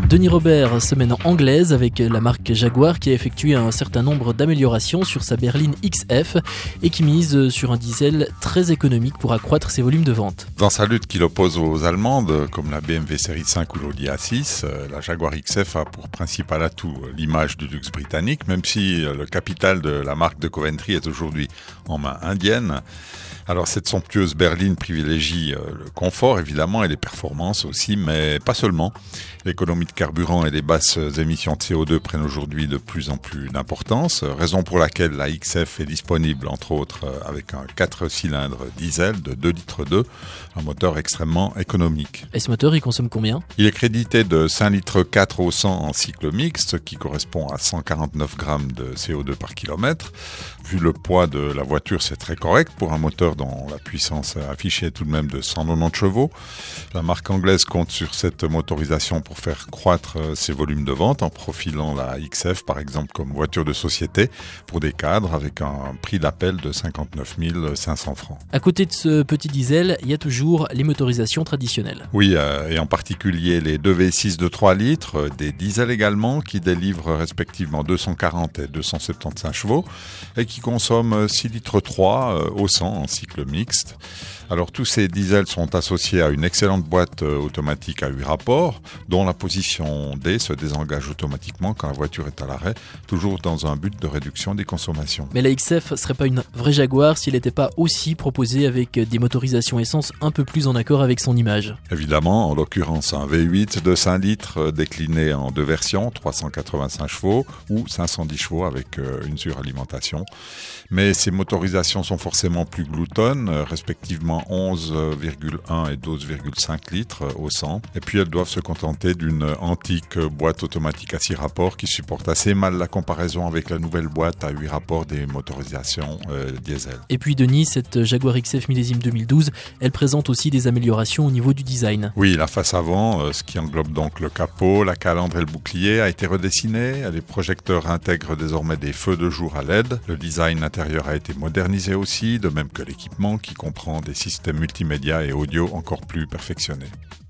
Denis Robert semaine anglaise avec la marque Jaguar qui a effectué un certain nombre d'améliorations sur sa berline XF et qui mise sur un diesel très économique pour accroître ses volumes de vente. Dans sa lutte qui l'oppose aux allemandes, comme la BMW série 5 ou l'Audi A6, la Jaguar XF a pour principal atout l'image du luxe britannique, même si le capital de la marque de Coventry est aujourd'hui en main indienne. Alors cette somptueuse berline privilégie le confort évidemment et les performances aussi, mais pas seulement. L'économie de carburant et les basses émissions de CO2 prennent aujourd'hui de plus en plus d'importance, raison pour laquelle la XF est disponible entre autres avec un 4 cylindres diesel de 2,2 litres, un moteur extrêmement économique. Et ce moteur il consomme combien ? Il est crédité de 5,4 litres au 100 en cycle mixte, qui correspond à 149 grammes de CO2 par kilomètre. Vu le poids de la voiture, c'est très correct pour un moteur dont la puissance affichée est tout de même de 190 chevaux. La marque anglaise compte sur cette motorisation pour faire croître ses volumes de vente en profilant la XF par exemple comme voiture de société pour des cadres avec un prix d'appel de 59 500 francs. À côté de ce petit diesel, il y a toujours les motorisations traditionnelles. Oui, et en particulier les 2 V6 de 3 litres, des diesels également qui délivrent respectivement 240 et 275 chevaux et qui consomment 6 litres 3 au 100 en cycle mixte. Alors tous ces diesels sont associés à une excellente boîte automatique à 8 rapports dont la position D se désengage automatiquement quand la voiture est à l'arrêt, toujours dans un but de réduction des consommations. Mais la XF serait pas une vraie Jaguar s'il n'était pas aussi proposée avec des motorisations essence un peu plus en accord avec son image. Évidemment, en l'occurrence un V8 de 5 litres décliné en deux versions, 385 chevaux ou 510 chevaux avec une suralimentation. Mais ces motorisations sont forcément plus gloutonnes, respectivement 11,1 et 12,5 litres au 100. Et puis elles doivent se contenter d'une antique boîte automatique à 6 rapports qui supporte assez mal la comparaison avec la nouvelle boîte à 8 rapports des motorisations diesel. Et puis Denis, cette Jaguar XF millésime 2012, elle présente aussi des améliorations au niveau du design. Oui, la face avant, ce qui englobe donc le capot, la calandre et le bouclier, a été redessiné. Les projecteurs intègrent désormais des feux de jour à LED. Le design intérieur a été modernisé aussi, de même que l'équipement qui comprend des systèmes multimédia et audio encore plus perfectionnés.